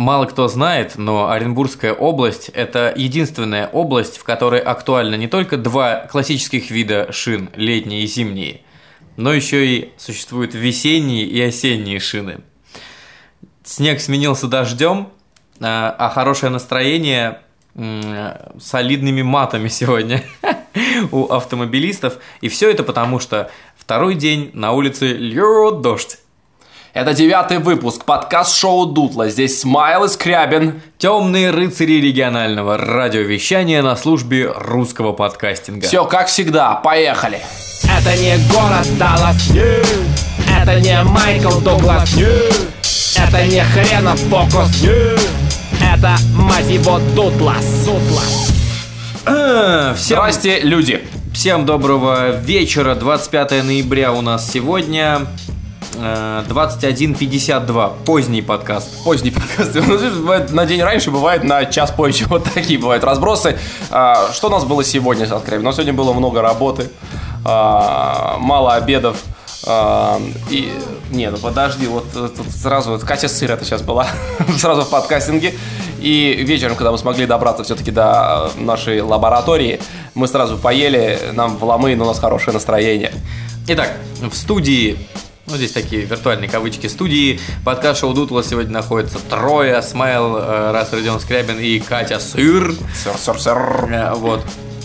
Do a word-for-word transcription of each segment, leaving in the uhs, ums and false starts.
Мало кто знает, но Оренбургская область – это единственная область, в которой актуально не только два классических вида шин – летние и зимние, но еще и существуют весенние и осенние шины. Снег сменился дождем, а хорошее настроение – солидными матами сегодня у автомобилистов. И все это потому, что второй день на улице льет дождь. Это девятый выпуск, подкаст-шоу Дутла. Здесь Смайл и Скрябин. Темные рыцари регионального радиовещания на службе русского подкастинга. Все как всегда, поехали. Это не город Даллас, нет. Это не Майкл Дуглас, нет. Это не хренов фокус, нет. Это, мать его, Дутлас. Дутлас. А, всем... Здрасте, люди. Всем доброго вечера. двадцать пятое ноября у нас сегодня. двадцать один пятьдесят два. Поздний подкаст. Поздний подкаст. Бывает на день раньше, бывает на час позже. Вот такие бывают разбросы. Что у нас было сегодня, Скрябин? У нас сегодня было много работы, мало обедов. И... Не, ну подожди, вот тут сразу вот Катя Сыр это сейчас была. Сразу в подкастинге. И вечером, когда мы смогли добраться все-таки до нашей лаборатории, мы сразу поели, нам в ломы, но у нас хорошее настроение. Итак, в студии... Ну, здесь такие виртуальные кавычки студии. Подкаст шоу Дутла сегодня находится трое. Смайл, Рас Родион Скрябин и Катя Сыр. Сыр, сыр, сыр. Вот.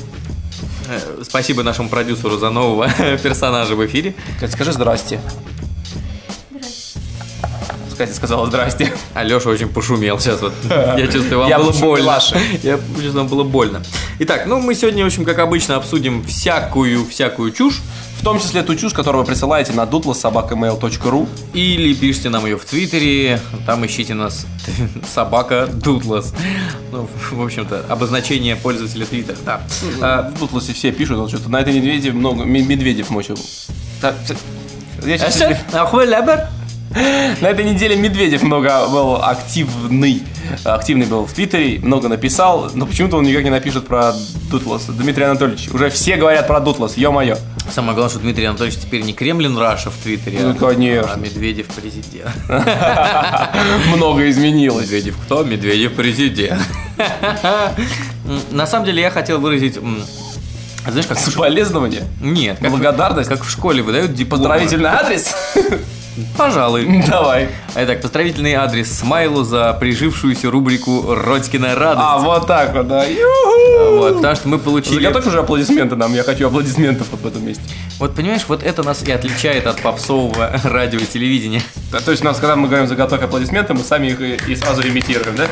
Спасибо нашему продюсеру за нового персонажа в эфире. Катя, скажи здрасте. Здрасте. Катя сказала здрасте. А Леша очень пошумел сейчас. Вот. Я чувствую, вам Я было больно. Я чувствую, вам было больно. Итак, ну мы сегодня, в общем, как обычно, обсудим всякую, всякую чушь. В том числе ту чушь, которую вы присылаете на дутлас собака мейл точка ру. Или пишите нам ее в Твиттере. Там ищите нас собака Дутлас. Ну, в общем-то, обозначение пользователя Твиттера. Да. А, в Дутласе все пишут, вот что-то на этой медведе много медведев мочил. Я сейчас... На этой неделе Медведев много был активный. Активный был в Твиттере, много написал, но почему-то он никак не напишет про Дутлас. Дмитрий Анатольевич, уже все говорят про Дутлас, ё-моё. Самое главное, что Дмитрий Анатольевич теперь не Кремлин Раша в Твиттере, ну, конечно. А Медведев президент. Много изменилось. Медведев кто? Медведев президент. На самом деле я хотел выразить... Знаешь, как соболезнование? Нет, как благодарность. Как в школе выдают диплом. Поздравительный адрес? Пожалуй. Давай. Итак, поздравительный адрес Смайлу за прижившуюся рубрику «Родькина радость». А, вот так вот, да. Вот, потому что мы получили... Заготовь уже аплодисменты нам, я хочу аплодисментов вот в этом месте. Вот понимаешь, вот это нас и отличает от попсового радио и телевидения. Да, то есть, у нас, когда мы говорим «заготовь аплодисменты», мы сами их и, и сразу имитируем, да?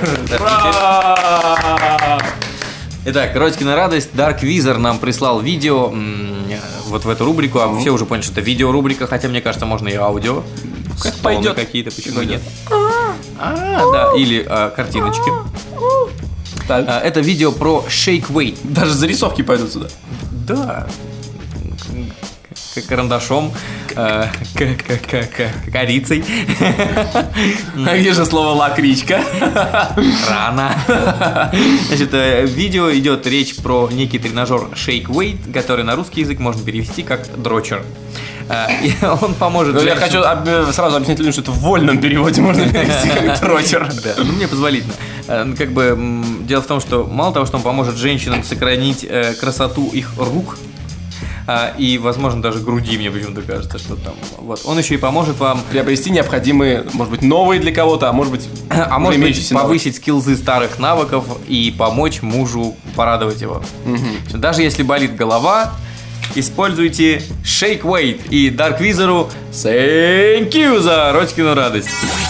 Итак, Родькина радость. Dark Wizard нам прислал видео м- вот в эту рубрику. А все уже поняли, что это видеорубрика, хотя мне кажется, можно и аудио. Как пойдет какие-то, почему нет? А, да, или а, картиночки. Так. А, это видео про Shake Weight. Даже зарисовки пойдут сюда. Да. Карандашом, э, корицей. А где же слово лакричка? Рано. Значит, видео идет речь про некий тренажер Shake Weight, который на русский язык можно перевести как дрочер. И он поможет. Я хочу сразу объяснить людям, что это в вольном переводе можно перевести как дрочер. Да, ну мне позволительно. Как бы дело в том, что мало того, что он поможет женщинам сохранить красоту их рук, и, возможно, даже груди, мне почему-то кажется, что там. Вот. Он еще и поможет вам приобрести необходимые, может быть, новые для кого-то, а может быть, а может быть, повысить скиллзы старых навыков и помочь мужу порадовать его. Угу. Даже если болит голова, используйте Shake Weight и Dark Wizard. Thank you за Родькину радость.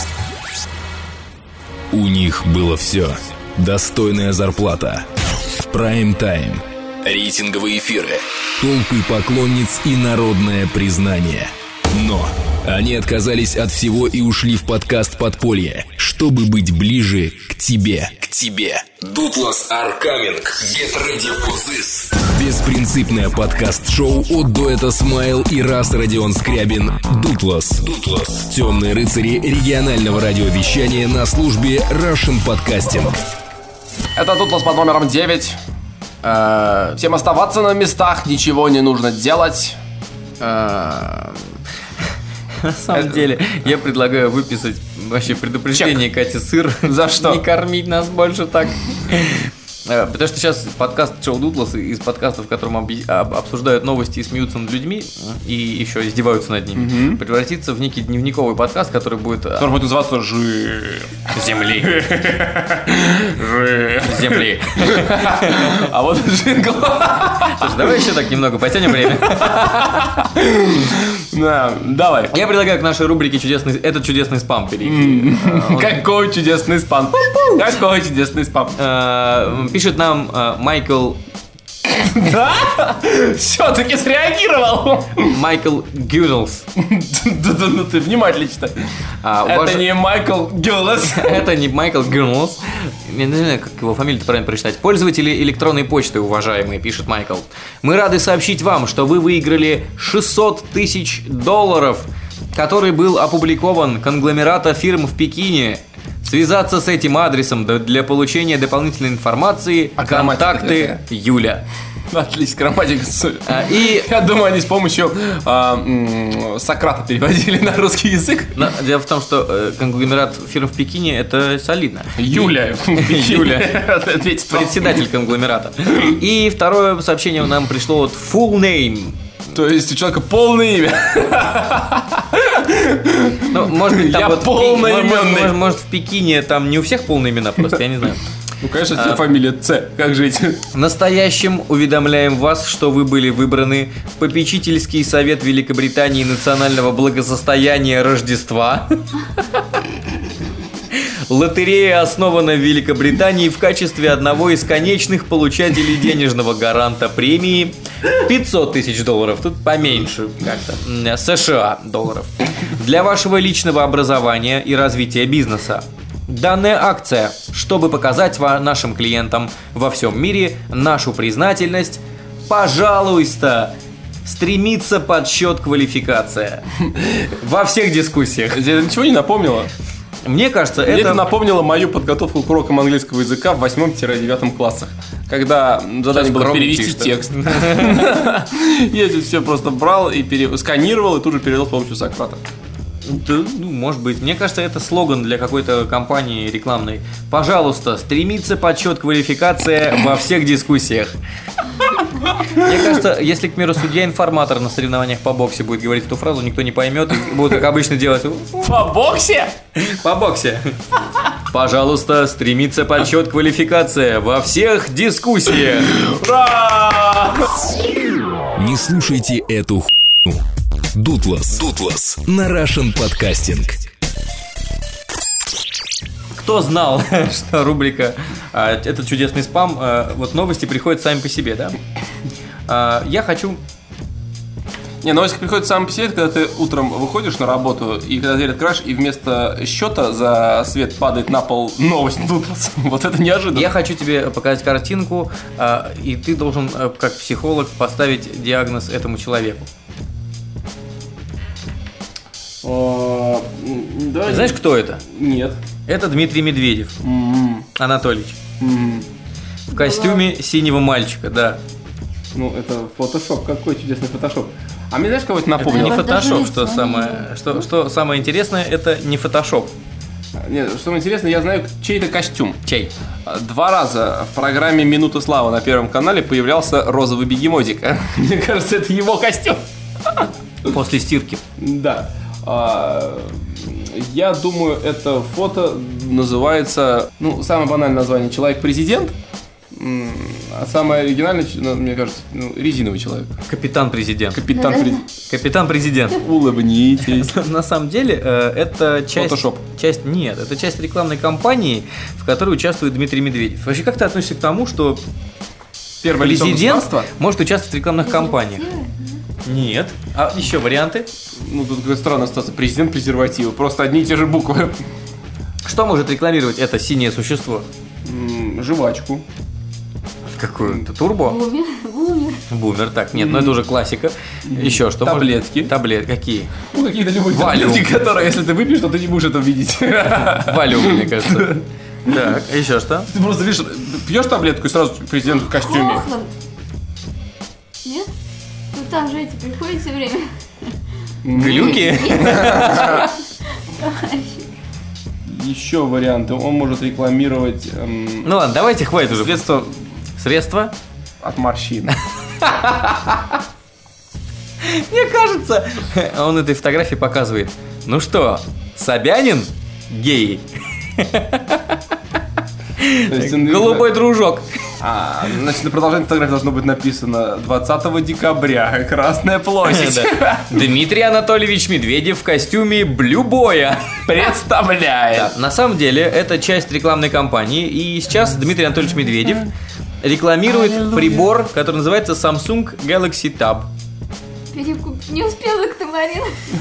У них было все. Достойная зарплата, прайм-тайм, рейтинговые эфиры, толпы поклонниц и народное признание. Но они отказались от всего и ушли в подкаст «Подполье», чтобы быть ближе к тебе. К тебе. Дутлас are coming. Get ready for this. Беспринципное подкаст-шоу от дуэта Смайл и Рас Родион Скрябин. Дутлас. Дутлас. Темные рыцари регионального радиовещания на службе Russian Podcasting. Это Дутлас под номером девять. Всем оставаться на местах, ничего не нужно делать. На самом деле, я предлагаю выписать Вообще предупреждение Кате Сыр. За что? Не кормить нас больше так. Потому что сейчас подкаст Шоу Дутлас из подкастов, в котором обсуждают новости и смеются над людьми, и еще издеваются над ними, угу. превратится в некий дневниковый подкаст, который будет... Который будет называться «Жир земли». Жир земли. А вот джингл. Слушай, давай еще так немного потянем время. Да, давай. Я предлагаю к нашей рубрике чудесный, «Этот чудесный спам» перейти. Какой чудесный спам. Какой чудесный спам. Пишет нам э, Майкл... Да? Все-таки среагировал. Майкл Гюнелс. Да-да, ну ты внимательно читай. А, это ваш... не Майкл Гюнелс. Это не Майкл Гюнелс. Я не знаю, как его фамилию правильно прочитать. Пользователи электронной почты, уважаемые, пишет Майкл. Мы рады сообщить вам, что вы выиграли шестьсот тысяч долларов, который был опубликован конгломерата фирм в Пекине. Связаться с этим адресом для получения дополнительной информации. А контакты Юля. Отлично, грамматика. А, и я думаю, они с помощью а, м- Сократа переводили на русский язык. Но дело в том, что э, конгломерат фирм в Пекине — это солидно. Юля. Юля. Председатель конгломерата. И второе сообщение нам пришло от Full Name. То есть у человека полное имя. Ну, может быть, там я вот полноименный. Может, может, может, в Пекине там не у всех полные имена, просто я не знаю. Ну, конечно, а, фамилия Ц. Как жить? Настоящим уведомляем вас, что вы были выбраны в попечительский совет Великобритании национального благосостояния Рождества. Лотерея основана в Великобритании в качестве одного из конечных получателей денежного гаранта премии пятьсот тысяч долларов. Тут поменьше как-то. США долларов. Для вашего личного образования и развития бизнеса. Данная акция, чтобы показать нашим клиентам во всем мире нашу признательность, пожалуйста, стремится подсчет квалификация во всех дискуссиях. Тебе ничего не напомнило? Мне кажется, Мне это... это напомнило мою подготовку к урокам английского языка в восьмом-девятом классах, когда задание было перевести текст. Я это все просто брал и сканировал, и тут же перевел с помощью Сократа. Да, ну, может быть. Мне кажется, это слоган для какой-то компании рекламной. Пожалуйста, стремится подсчет квалификация во всех дискуссиях. Мне кажется, если, к примеру, судья-информатор на соревнованиях по боксе будет говорить эту фразу, никто не поймет и будут, как обычно, делать... По боксе? По боксе. Пожалуйста, стремится подсчет квалификация во всех дискуссиях. Ура! Не слушайте эту хуйню. Дутлас. Дутлас на Russian Podcasting. Кто знал, что рубрика а, «Этот чудесный спам», а, вот новости приходят сами по себе, да? А, я хочу... Не, новости приходят сами по себе, когда ты утром выходишь на работу, и когда дверь открываешь, и вместо счета за свет падает на пол новость Дутлас. Вот это неожиданно. Я хочу тебе показать картинку, а, и ты должен, как психолог, поставить диагноз этому человеку. О, да, Знаешь, кто это? Нет. Это Дмитрий Медведев. Mm-hmm. Анатольевич. Mm-hmm. В костюме синего мальчика, да. Ну, это фотошоп. Какой чудесный фотошоп. А мне знаешь, кого это напомнило? Это не фотошоп, что самое, что, что самое интересное, это не фотошоп. Нет, что самое интересное, я знаю чей-то костюм. Чей? Два раза в программе «Минута славы» на Первом канале появлялся розовый бегемотик. Мне кажется, это его костюм. После стирки. Да. Я думаю, это фото называется, ну, самое банальное название «Человек-президент», а самое оригинальное, мне кажется, ну, «Резиновый человек». Капитан-президент. Капитан-президент. Капитан-президент. Улыбнитесь. На самом деле, это часть... Фотошоп. Часть... Нет, это часть рекламной кампании, в которой участвует Дмитрий Медведев. Вообще, как ты относишься к тому, что первое лицо президент государства может участвовать в рекламных кампаниях? Нет. А еще варианты? Ну, тут какая странная ситуация. Президент презерватива. Просто одни и те же буквы. Что может рекламировать это синее существо? М-м, жвачку. Какую-то турбо? Бумер. Бумер. Бумер, так, нет, ну это уже классика. Еще что? Таблетки. Таблетки, какие? Ну, какие-то любые Валиум. таблетки, которые, если ты выпьешь, то ты не будешь это видеть. Валиум, мне кажется. Так, а еще что? Ты просто видишь, пьешь таблетку и сразу президент в костюме. Хохланд. Нет? Ну там же эти приходят все время. Глюки? еще варианты. Он может рекламировать эм, Ну ладно, давайте, хватит уже. средства Средства? от морщин. Мне кажется, он этой фотографии показывает. Ну что, Собянин гей? То есть он- Голубой дружок. А, значит, на продолжение фотографии должно быть написано двадцатого декабря, Красная площадь. Да. Дмитрий Анатольевич Медведев в костюме блюбоя. Представляет. На самом деле, это часть рекламной кампании. И сейчас Дмитрий Анатольевич Медведев рекламирует прибор, который называется Samsung Galaxy Tab. Перекуп. Не успела к Тамарин.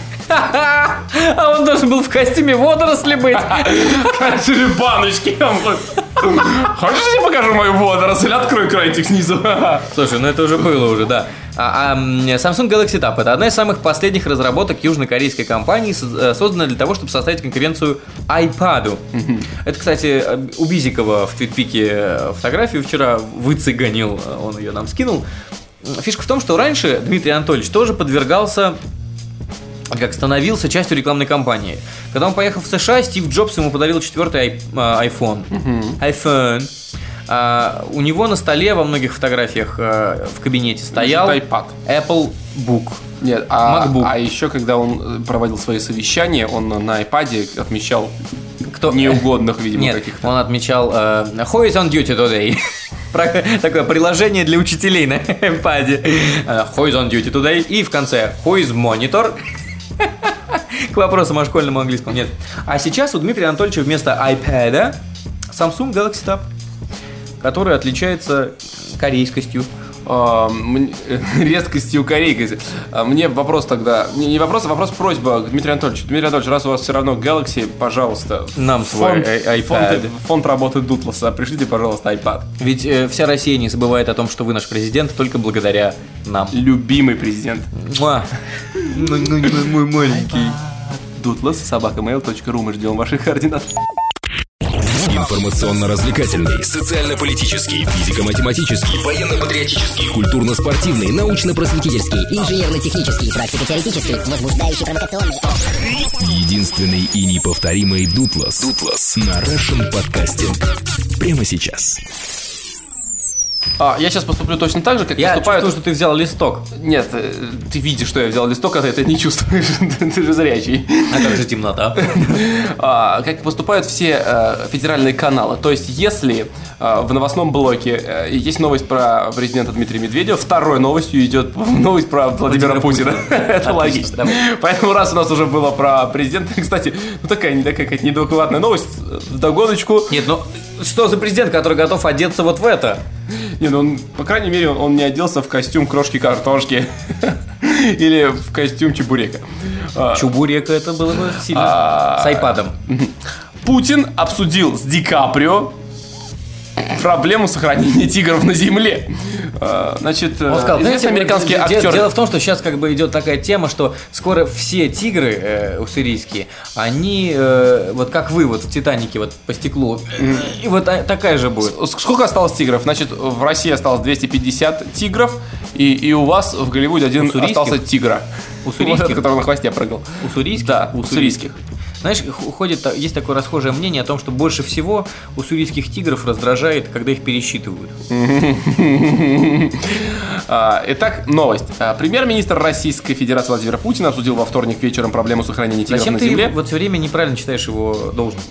А он должен был в костюме водоросли быть. Или баночки. Хочешь, я тебе покажу мою водоросль? Открой крайтик снизу. Слушай, ну это уже было уже, да. А, а Samsung Galaxy Tab — это одна из самых последних разработок южнокорейской компании, созданная для того, чтобы составить конкуренцию iPad. Это, кстати, у Бизикова в твитпике фотографию вчера выцыганил, он ее нам скинул. Фишка в том, что раньше Дмитрий Анатольевич тоже подвергался, как становился частью рекламной кампании. Когда он поехал в США, Стив Джобс ему подарил четвертый iPhone. iPhone. А, у него на столе во многих фотографиях а, в кабинете стоял iPad. Apple Book. Нет, а, MacBook. а еще, когда он проводил свои совещания, он на iPad отмечал Кто? неугодных, видимо, Нет, каких-то. он отмечал э, Who is on duty today? Про- Такое приложение для учителей на iPad. Э, Who is on duty today? И в конце Who is monitor? К вопросам о школьном английском. Нет. А сейчас у Дмитрия Анатольевича вместо iPad Samsung Galaxy Tab, который отличается корейскостью. А, мне- резкостью корейкости. А, Мне вопрос тогда, не не вопрос, а вопрос просьба к Дмитрию Анатольевичу. Дмитрий Анатольевич, раз у вас все равно Galaxy, пожалуйста, Нам свой фонд, ай- фонд, iPad. фонд работы Дутласа, пришлите, пожалуйста, iPad. Ведь э, вся Россия не забывает о том, что вы наш президент только благодаря нам. Любимый президент. Муа. Ну, ну, ну, мой маленький. Дутлас, собака mail точка ру, мы ждем ваших координат. Информационно-развлекательный, социально-политический, физико-математический, военно-патриотический, культурно-спортивный, научно-просветительский, инженерно-технический, практико-теоретический, возбуждающий, провокационный. единственный и неповторимый Дутлас. Дутлас на Russian Podcasting. Прямо сейчас. А, я сейчас поступлю точно так же, как Я поступают... чувствую, что ты взял листок. Нет, э, ты видишь, что я взял листок, а ты это не чувствуешь. Ты же зрячий. А как же темнота? А, как поступают все э, федеральные каналы. То есть, если э, в новостном блоке э, есть новость про президента Дмитрия Медведева, второй новостью идет новость про Владимира Владимира Путина. Это логично. давай. Поэтому раз у нас уже было про президента, кстати, ну такая, не такая какая-то неадекватная новость, вдогоночку. Нет, ну что за президент, который готов одеться вот в это? Не, ну он, по крайней мере, он, он не оделся в костюм крошки-картошки или в костюм чебурека. А, Чубурека это было бы сильно. А, С айпадом. Путин обсудил с Ди Каприо проблему сохранения тигров на земле. А, Значит, Он сказал, известный знаете, американский де- актер... Дело в том, что сейчас как бы идет такая тема, что скоро все тигры э, уссурийские, они э, вот как вы вот в Титанике вот по стеклу, и вот а- такая же будет. С- Сколько осталось тигров? Значит, в России осталось двести пятьдесят тигров, и, и у вас в Голливуде один Уссурийских? остался тигра. Уссурийских? Вот этот, который на хвосте прыгал. Уссурийских? Да, уссурийских. Знаешь, х- ходит, та- есть такое расхожее мнение о том, что больше всего уссурийских тигров раздражает, когда их пересчитывают. А, Итак, новость. А, Премьер-министр Российской Федерации Владимир Путин обсудил во вторник вечером проблему сохранения тигров Зачем на ты земле. вот все время неправильно читаешь его должность?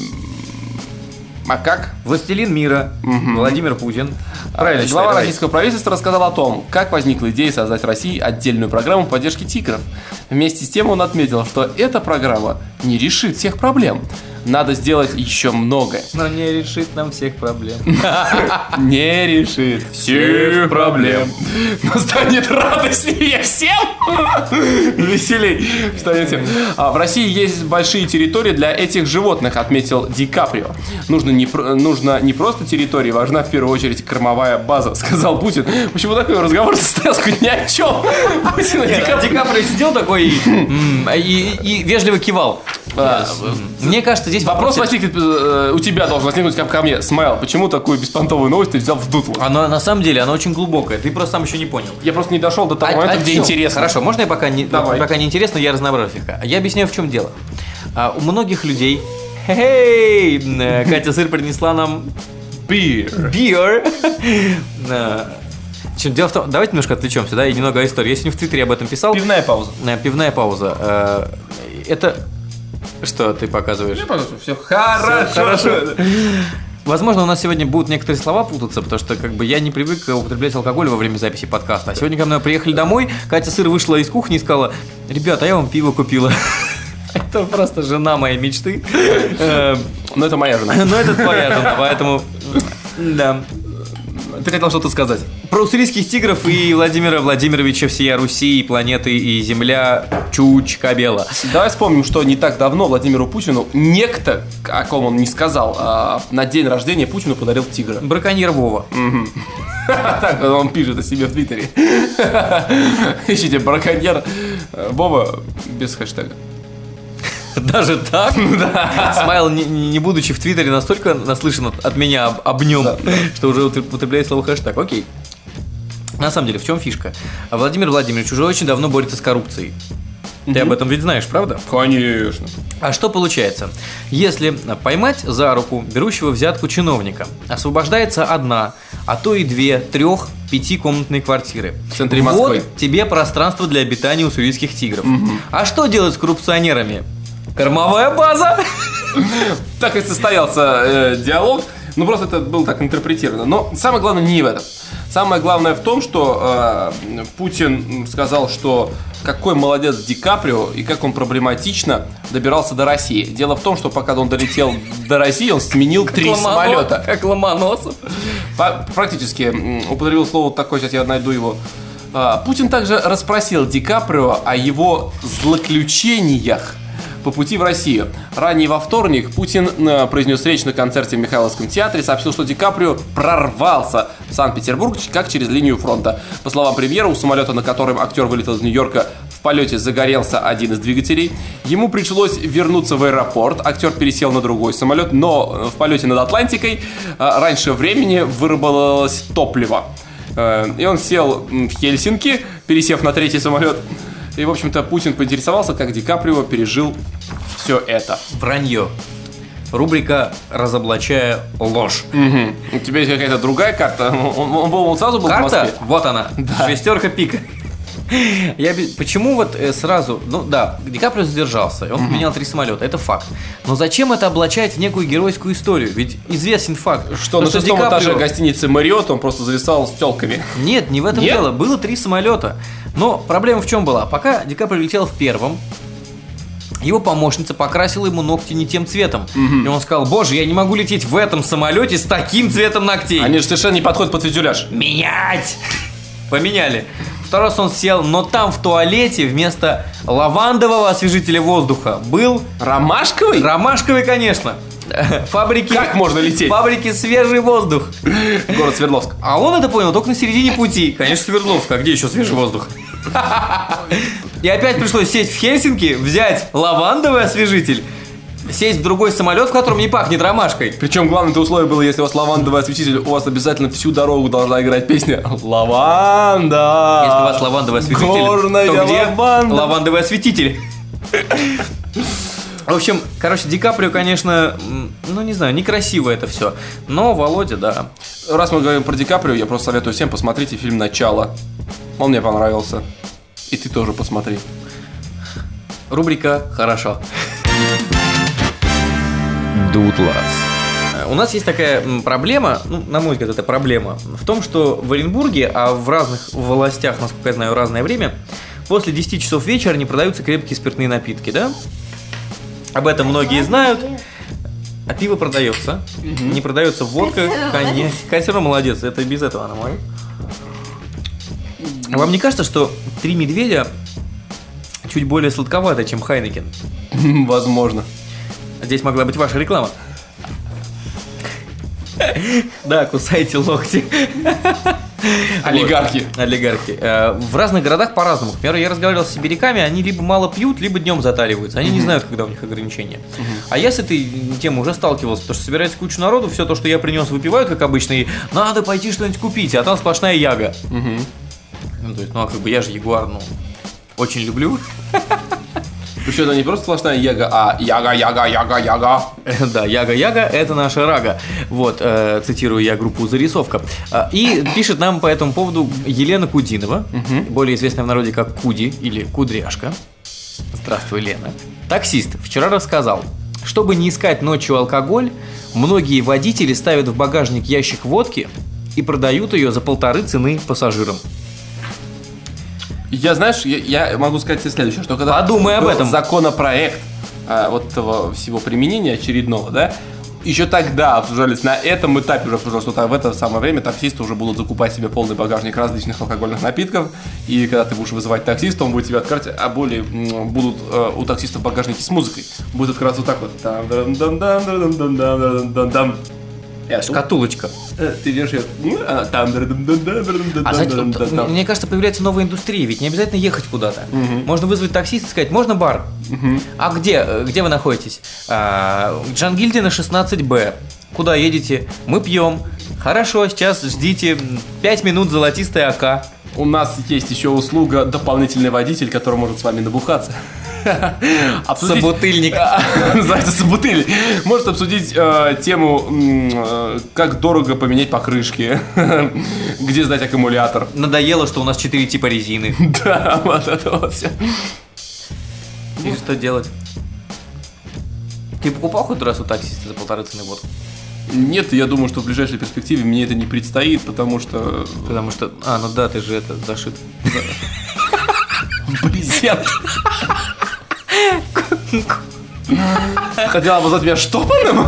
А как? Властелин мира, Владимир Путин. Правильно Глава читай, давай. российского правительства рассказал о том, как возникла идея создать в России отдельную программу поддержки тигров. Вместе с тем он отметил, что эта программа не решит всех проблем. Надо сделать еще многое. Но не решит нам всех проблем. Не решит всех проблем. Но станет радостнее всем. Веселей станет всем. А в России есть большие территории для этих животных, отметил Ди Каприо. Нужно не, про- нужно не просто территории, важна в первую очередь кормовая база, сказал Путин. Почему такой разговор состоялся ни о чем? Путин и Ди Ди Каприо. Каприо сидел такой и, м, и- и вежливо кивал. А, Мне кажется, здесь Вопрос вопрос- возникнет, э, у тебя должен возникнуть, как ко мне. Смайл, почему такую беспонтовую новость ты взял в дутло? Она на самом деле, она очень глубокая. Ты просто сам еще не понял. Я просто не дошел до того А- момента, о где чем? интересно. Хорошо, можно я пока не, Давай. пока не интересно, я разнообразю слегка. Я объясняю, в чем дело. А, у многих людей Хей! Катя Сыр принесла нам Beer. Beer. Дело в том, давайте немножко отвлечемся, да, и немного о истории. Я сегодня в Твиттере об этом писал. Пивная пауза. Пивная пауза. Это... Что ты показываешь? Я покажу, все хорошо. Всё хорошо. Возможно, у нас сегодня будут некоторые слова путаться, потому что как бы я не привык употреблять алкоголь во время записи подкаста. А сегодня, когда мы приехали домой, Катя Сыр вышла из кухни и сказала: ребята, я вам пиво купила. Это просто жена моей мечты. Но это моя жена. Но это твоя жена, поэтому... Да. Ты хотел что-то сказать? Про уссурийских тигров и Владимира Владимировича всея Руси, и планеты, и земля Чучкабела. Давай вспомним, что не так давно Владимиру Путину некто, о ком он не сказал, а на день рождения Путину подарил тигра. Браконьер Вова. Так он пишет о себе в Твиттере. Ищите браконьер Вова без хэштега. Даже так? Да. Смайл, не, не будучи в Твиттере, настолько наслышан от, от меня об, об нем, да, да. что уже употребляет слово хэштег. Окей. На самом деле, в чем фишка? Владимир Владимирович уже очень давно борется с коррупцией. Ты об этом ведь знаешь, правда? Конечно. А что получается? Если поймать за руку берущего взятку чиновника, освобождается одна, а то и две, трех, пятикомнатные квартиры. В центре Москвы. Вот тебе пространство для обитания уссурийских тигров. Угу. А что делать с коррупционерами? Кормовая база. Так и состоялся э, диалог. Ну, просто это было так интерпретировано. Но самое главное не в этом. Самое главное в том, что э, Путин сказал, что какой молодец Ди Каприо и как он проблематично добирался до России. Дело в том, что пока он долетел до России, он сменил как три Ломонос, самолета. Как Ломоносов. Практически употребил слово такое, сейчас я найду его. Путин также расспросил Ди Каприо о его злоключениях по пути в Россию. Ранее во вторник Путин произнес речь на концерте в Михайловском театре, сообщил, что Ди Каприо прорвался в Санкт-Петербург как через линию фронта. По словам премьера, у самолета, на котором актер вылетел из Нью-Йорка, в полете загорелся один из двигателей. Ему пришлось вернуться в аэропорт. Актер пересел на другой самолет, но в полете над Атлантикой раньше времени выработалось топливо. И он сел в Хельсинки, пересев на третий самолет. И, в общем-то, Путин поинтересовался, как Ди Каприо пережил все это. Вранье. Рубрика «Разоблачая ложь». Угу. У тебя есть какая-то другая карта? Он, он, он сразу был карта? в Москве? Вот она. Да. Шестерка пика. Я, почему вот сразу, ну да, Ди Каприо задержался, и он поменял три самолета, это факт. Но зачем это облачать в некую геройскую историю? Ведь известен факт, что на шестом Каприо... этаже гостиницы Марриотт он просто зависал с тёлками. Нет, не в этом Нет? дело, было три самолета. Но проблема в чем была? Пока Ди Каприо летел в первом, его помощница покрасила ему ногти не тем цветом. Угу. И он сказал: боже, я не могу лететь в этом самолете с таким цветом ногтей. Они же совершенно не подходят под фюзеляж. Менять! Поменяли. Второй раз он сел, но там в туалете вместо лавандового освежителя воздуха был... Ромашковый? Ромашковый, конечно. Фабрики... Как можно лететь? Фабрики «Свежий воздух». Город Свердловск. А он это понял только на середине пути. Конечно, Свердловск, а где еще свежий воздух? И опять пришлось сесть в Хельсинки, взять лавандовый освежитель, сесть в другой самолет, в котором не пахнет ромашкой. Причем главное условие было, если у вас лавандовый осветитель, у вас обязательно всю дорогу должна играть песня «Лаванда». Если у вас лавандовый осветитель, горная то где лаванда? Лавандовый осветитель? В общем, короче, Ди Каприо, конечно, ну не знаю, некрасиво это все. Но Володя, да. Раз мы говорим про Ди Каприо, я просто советую всем посмотрите фильм «Начало». Он мне понравился. И ты тоже посмотри. Рубрика «Хорошо». Дутлас. У нас есть такая проблема, ну, на мой взгляд, это проблема, в том, что в Оренбурге, а в разных властях, насколько я знаю, разное время, после десяти часов вечера не продаются крепкие спиртные напитки, да? Об этом многие знают. А пиво продается. Угу. Не продается водка. Конечно. Катя молодец, это без этого она моя. Вам не кажется, что «Три медведя» чуть более сладковато, чем Хайнекен? Возможно. Здесь могла быть ваша реклама. Да, кусайте локти. Олигархи. Вот. Олигархи. В разных городах по-разному. К примеру, я разговаривал с сибиряками, они либо мало пьют, либо днем затариваются. Они mm-hmm. не знают, когда у них ограничения. Mm-hmm. А я с этой темой уже сталкивался, потому что собирается кучу народу, все то, что я принес, выпивают, как обычно, и надо пойти что-нибудь купить, а там сплошная яга. Mm-hmm. Ну, то есть, ну, а как бы я же ягуар, ну, очень люблю. Причем это не просто сплошная яга, а яга, яга, яга, яга. Да, яга-яга – это наша рага. Вот, э, цитирую я группу «Зарисовка». Э, и пишет нам по этому поводу Елена Кудинова, угу. более известная в народе как Куди или Кудряшка. Здравствуй, Лена. Таксист вчера рассказал, чтобы не искать ночью алкоголь, многие водители ставят в багажник ящик водки и продают ее за полторы цены пассажирам. Я, знаешь, я, я могу сказать следующее, что когда подумай об этом. Законопроект а, вот этого всего применения очередного, да, еще тогда обсуждались на этом этапе уже обсуждалось, что в это самое время таксисты уже будут закупать себе полный багажник различных алкогольных напитков, и когда ты будешь вызывать таксиста, он будет тебя открывать, а более будут э, у таксистов багажники с музыкой, будет открываться вот так вот. Шкатулочка. Ты держишь ее. А знаете, мне кажется, появляется новая индустрия, ведь не обязательно ехать куда-то. Угу. Можно вызвать таксиста и сказать, можно бар? Угу. А где? Где вы находитесь? А, Джангильдина шестнадцать бэ. Куда едете? Мы пьем. Хорошо, сейчас ждите пять минут золотистая АК. У нас есть еще услуга дополнительный водитель, который может с вами набухаться. Собутыльник. Называется собутыльник. Может обсудить э, тему, э, как дорого поменять покрышки, где сдать аккумулятор. Надоело, что у нас четыре типа резины. Да, вот это вот все. И что делать? Ты покупал хоть раз у таксиста за полторы цены водку? Нет, я думаю, что в ближайшей перспективе мне это не предстоит, потому что... Потому что... А, ну да, ты же это зашит. Брезент. Хотела бы за тебя штопанным?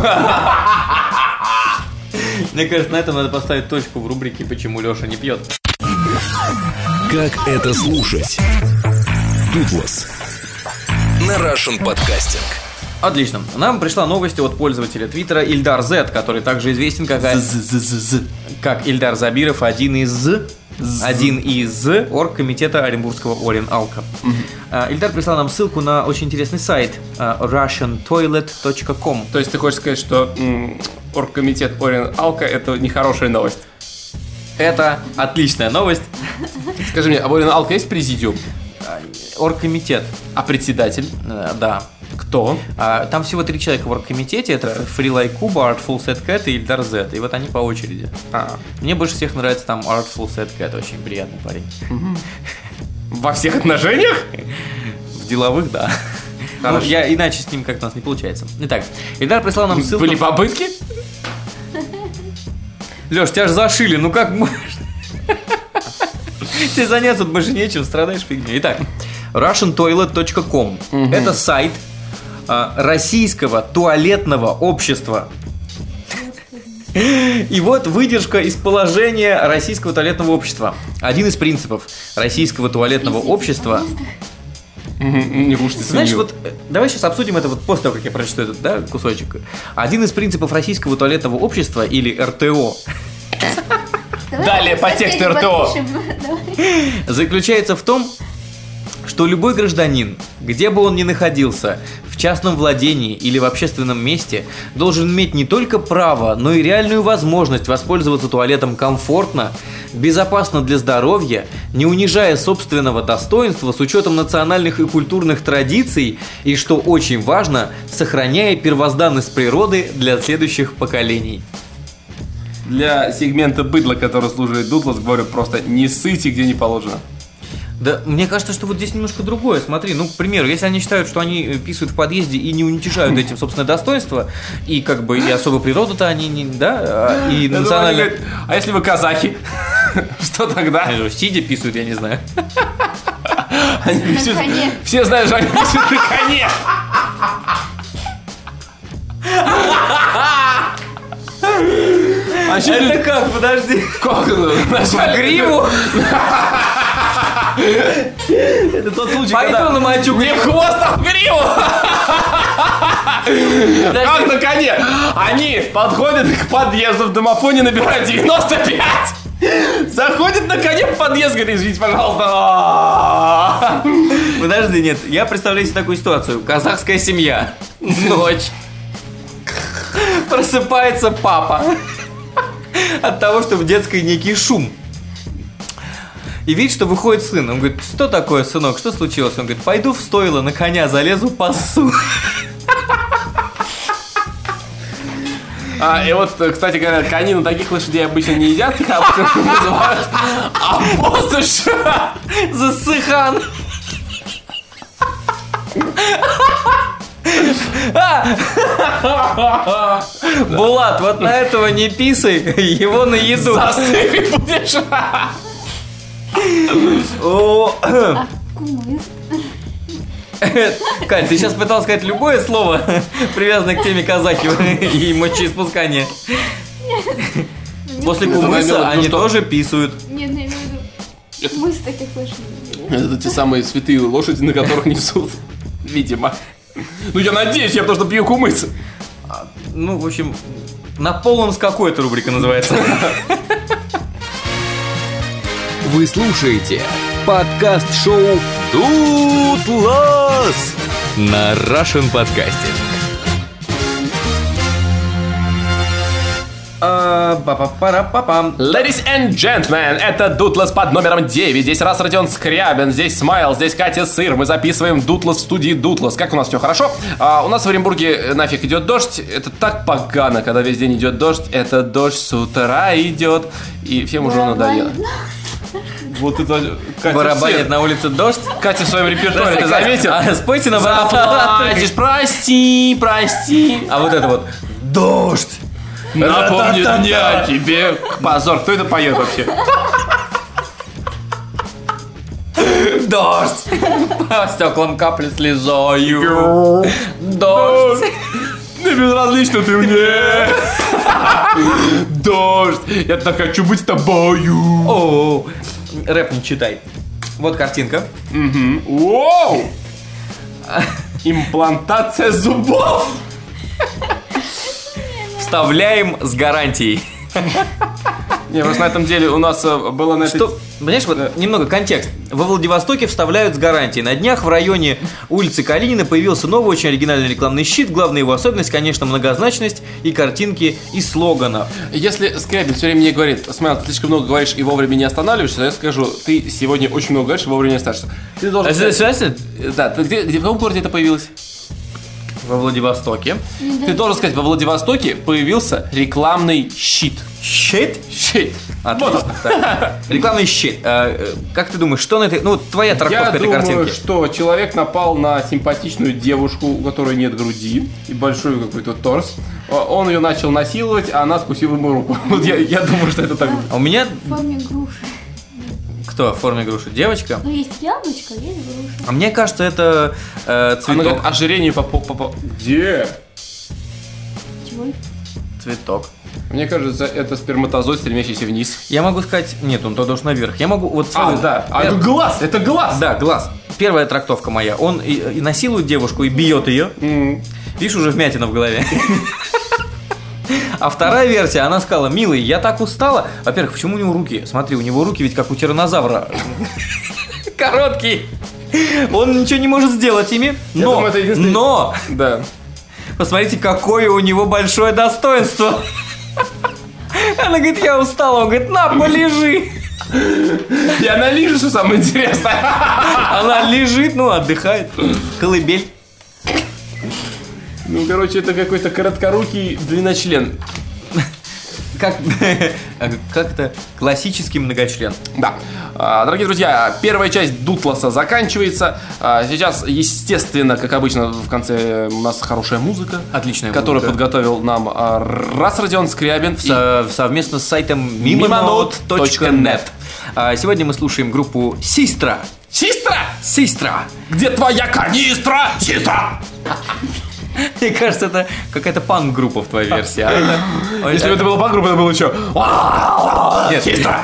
Мне кажется, на этом надо поставить точку в рубрике «Почему Леша не пьет». Как это слушать? Дутлас на Russian Podcasting. Отлично. Нам пришла новость от пользователя Твиттера Ильдар Зет, который также известен как, как Ильдар Забиров, один из один из оргкомитета Оренбургского Орен-Алка. Uh-huh. Ильдар прислал нам ссылку на очень интересный сайт russian toilet точка com. То есть ты хочешь сказать, что м- оргкомитет Орен-Алка – это нехорошая новость? Это отличная новость. Скажи мне, а в Орен-Алка есть президиум? Оргкомитет. А председатель? Да. Кто? А, там всего три человека в оргкомитете. Это Freelike Kuba, Artful Sad Cat и Ильдар Зет. И вот они по очереди. А. Мне больше всех нравится там Artful Sad Cat. Очень приятный парень. Во всех отношениях? В деловых, да. Ну, я иначе с ним как-то у нас не получается. Итак, Ильдар прислал нам ссылку. Были попытки? Леш, тебя же зашили, ну как можно? Тебе заняться тут больше нечем, страдаешь фигней. Итак, russian toilet точка com. Угу. Это сайт а, российского туалетного общества. И вот выдержка из положения российского туалетного общества. Один из принципов российского туалетного общества. Не кушайте свинью. Знаешь, вот давай сейчас обсудим это вот после того, как я прочту этот, да, кусочек. Один из принципов российского туалетного общества или эр тэ о. Давай далее по тексту эр тэ о. Заключается в том, что любой гражданин, где бы он ни находился, в частном владении или в общественном месте, должен иметь не только право, но и реальную возможность воспользоваться туалетом комфортно, безопасно для здоровья, не унижая собственного достоинства с учетом национальных и культурных традиций и, что очень важно, сохраняя первозданность природы для следующих поколений. Для сегмента быдла, который служит Дутлас, говорю, просто не ссыте, где не положено. Да, мне кажется, что вот здесь немножко другое. Смотри, ну, к примеру, если они считают, что они писают в подъезде и не уничижают этим собственное достоинство, и как бы и особо природу-то они не, да, и национально... А если вы казахи, что тогда? Сидя писают, я не знаю. Все знают, что они писают на коне. А это как? Подожди. Как это? Гриву? Это тот случай, когда... на мальчуку. Не в хвост, а в гриву! Как на коне? Они подходят к подъезду, в домофоне набирают девяносто пять. Заходят на коне в подъезд, говорит, извините, пожалуйста. Подожди, нет, я представляю себе такую ситуацию. Казахская семья. Ночь. Просыпается папа от того, что в детской некий шум. И видит, что выходит сын. Он говорит, что такое, сынок, что случилось? Он говорит, пойду в стойло, на коня залезу, пассу. А, и вот, кстати говоря, кони на таких лошадей обычно не едят, их обычно называют апостыш. Засыхан. Булат, вот на этого не писай, его на еду. Застыви будешь. О, А кумыс? Кать, ты сейчас пытался сказать любое слово, привязанное к теме казахи и мочеиспускания. После кумыса они тоже писают. Нет, я имею в виду, кумыс таких лошадей. Это те самые святые лошади, на которых несут, видимо. Ну, я надеюсь, я потому что пью кумыс. Ну, в общем, на полном скаку эта рубрика называется. Вы слушаете подкаст-шоу «Дутлас» на Russian Podcasting. Па-па-пара-па-пам. Ladies and gentlemen, это Дутлас под номером девять. Здесь раз Родион Скрябин, здесь Смайл, здесь Катя Сыр. Мы записываем Дутлас в студии Дутлас. Как у нас все хорошо? А, у нас в Оренбурге нафиг идет дождь. Это так погано, когда весь день идет дождь. Это дождь с утра идет. И всем уже надоело. Вот это Катя Барабанит Сыр. на улице дождь. Катя в своем репертуаре, ты заметил? А, спойте на Заплатишь, прости, прости. А вот это вот дождь. Напомнит мне о тебе. Позор, кто это поет вообще? Дождь. По стеклам капли слезаю. Дождь. Не безразлично ты мне. Дождь. Я так хочу быть с тобою. О, рэп не читай. Вот картинка. Воу. Имплантация зубов. Вставляем с гарантией. Не, просто на этом деле у нас э, было на этой... Что, понимаешь, вот немного контекст. Во Владивостоке вставляют с гарантией. На днях в районе улицы Калинина появился новый очень оригинальный рекламный щит. Главная его особенность, конечно, многозначность и картинки из слоганов. Если Скрябин все время мне говорит, смотри, ты слишком много говоришь и вовремя не останавливаешься, то я скажу, ты сегодня очень много говоришь и вовремя не останешься. Ты должен... А сказать... Да, ты где, где, в каком городе это появилось? Во Владивостоке. Ты должен сказать, во Владивостоке появился рекламный щит. Щит? Щит. Отлично. Так. Рекламный щит. А, как ты думаешь, что на этой... Ну, твоя трактовка Я этой думаю, картинки. что человек напал на симпатичную девушку, у которой нет груди и большой какой-то торс. Он ее начал насиловать, а она скусила ему руку. Вот я, я думаю, что это так. А у меня... В форме груши. Кто в форме груши? Девочка? Ну, есть яблочко, есть груша. А мне кажется, это э, цветок. Она говорит, ожирение по... по, по... Где? Чего? Цветок. Мне кажется, это сперматозоид, стремящийся вниз. Я могу сказать... Нет, он тогда уж наверх. Я могу... Вот А, сразу- да. А Я- это глаз, это глаз. Да, глаз. Первая трактовка моя. Он и, и насилует девушку и бьет ее. М. Видишь, уже вмятина в голове. А вторая версия, она сказала: милый, я так устала. Во-первых, почему у него руки? Смотри, у него руки ведь как у тираннозавра. Короткие. Он ничего не может сделать ими. Но, думаю, это единственный- но, Да. посмотрите, какое у него большое достоинство. Она говорит, я устала. Он говорит, на, полежи. И она лежит, что самое интересное. Она лежит, ну, отдыхает. Колыбель. Ну, короче, это какой-то короткорукий длинночлен. Как, как-то классический многочлен. Да. А, дорогие друзья, первая часть Дутласа заканчивается. А, сейчас, естественно, как обычно, в конце у нас хорошая музыка. Отличная которую музыка. подготовил нам а, раз Родион Скрябин. И- Со- совместно с сайтом мимонот точка нет. А, Сегодня мы слушаем группу Систра. Систра! Систра. Где твоя канистра? Систра! Мне кажется, это какая-то панк-группа в твоей версии. А это- Если бы это было панк-группа, это было что? Нет. Систра!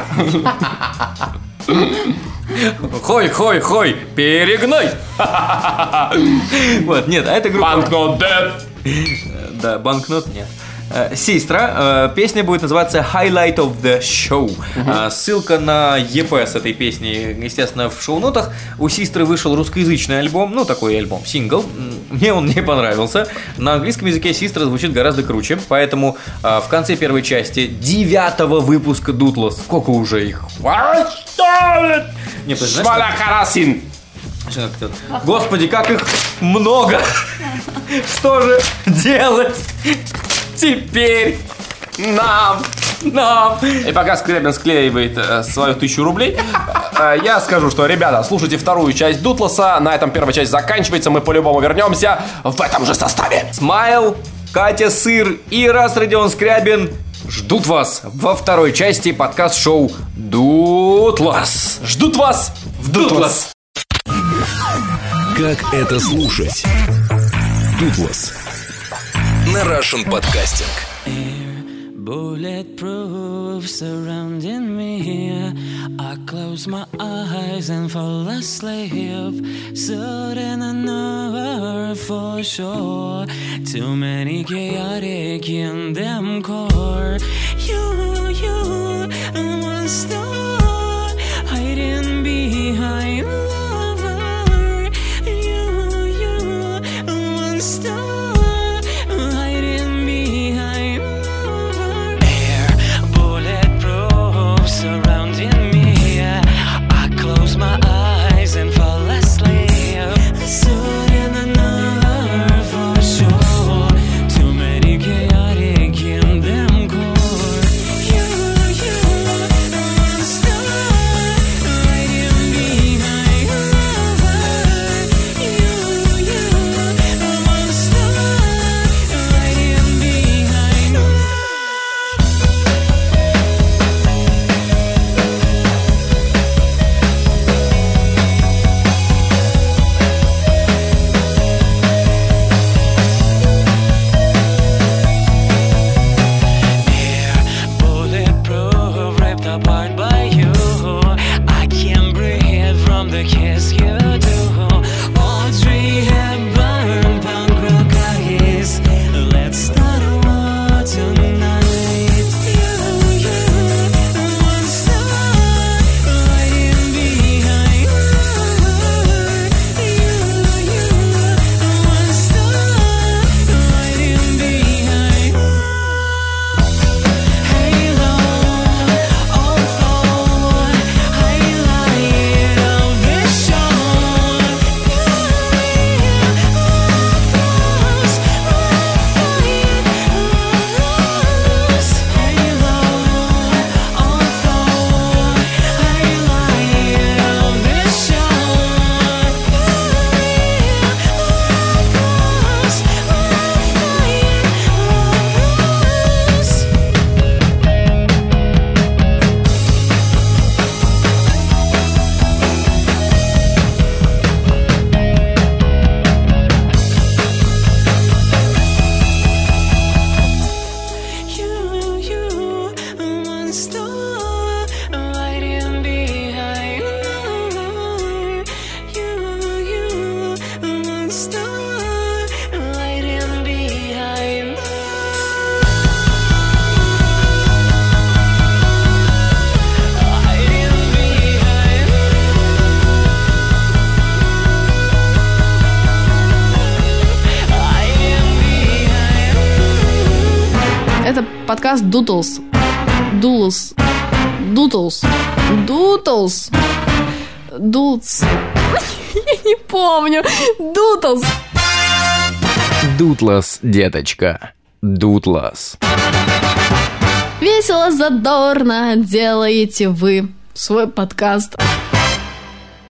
Хой, хой, хой, перегной. Вот, нет, а это группа... Банкнот Дэд! Да, банкнот нет. Систра. Песня будет называться Highlight of the Show. Uh-huh. Ссылка на и пи с этой песни, естественно, в шоу-нотах. У Систры вышел русскоязычный альбом, ну такой альбом, сингл. Мне он не понравился. На английском языке Систра звучит гораздо круче, поэтому в конце первой части девятого выпуска Дутлас, сколько уже их? Не, Шмаля-карасин! Господи, как их много! Что же делать теперь нам? Нам. И пока Скрябин склеивает э, свою тысячу рублей, э, я скажу, что, ребята, слушайте вторую часть Дутласа. На этом первая часть заканчивается. Мы по-любому вернемся в этом же составе. Смайл, Катя Сыр и Раз Родион Скрябин ждут вас во второй части подкаст-шоу Дутлас. Ждут вас в Дутлас. Как это слушать? Дутлас на Russian Podcasting. Bulletproof surrounding me. I close my eyes and fall asleep. Certain I know for sure. Too many chaotic in them core. You, you, one star hiding behind lover. You, you, one star. Подкаст Дутлс. Дулс. Дутлс. Дутлс. Дутлс. Я не помню. Дутлс. Дутлас, деточка. Дутлас. Весело, задорно делаете вы свой подкаст.